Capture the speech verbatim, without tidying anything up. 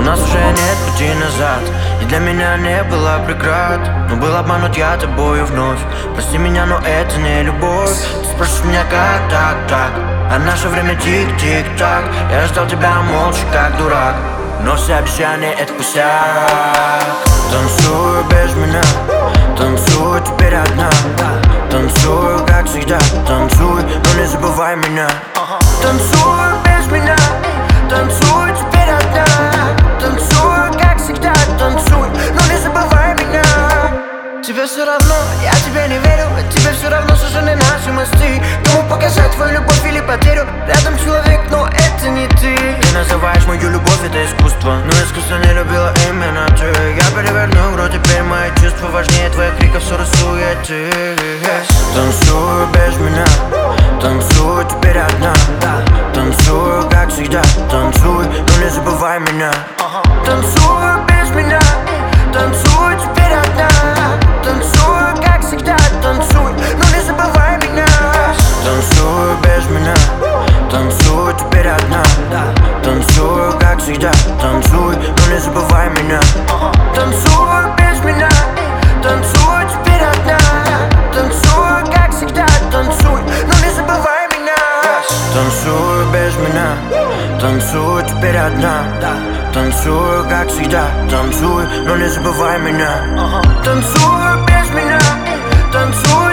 нас уже нет пути назад, и для меня не было преград. Но был обманут я тобою вновь. Прости меня, но это не любовь. Ты спросишь меня, как так, так, а наше время тик-тик-так. Я ждал тебя молча, как дурак, но все обещания — это пустяк. Танцую без меня, танцую теперь одна. Танцую, как всегда, танцуй, но не забывай меня. Танцую без меня, танцую теперь одна. Танцую, как всегда, танцуй, но не забывай меня. Тебе все равно, я тебе не верю. Тебе все равно сожжены наши мосты. Кому показать твою любовь или потерю? Рядом человек, но это не ты. Ты называешь мою любовь, это искусство, но искусство не любила именно ты. Я переверну грудь, теперь мои чувства важнее твоих криков, ссоры, суеты. Танцую без меня, танцую теперь одна. Танцую, как всегда, танцуй, но не забывай меня. Танцую без меня, танцую теперь одна. Танцую, как всегда, танцуй, но не забывай меня. Танцую без меня, танцую теперь одна. Танцую, как всегда, танцуй, но не забывай меня. Танцую без меня, танцую теперь одна. Танцую, как всегда, танцуй, но не забывай меня. Танцую без меня, танцую теперь одна. Танцую, как всегда, танцуй, но не забывай меня. Танцую без меня, танцую.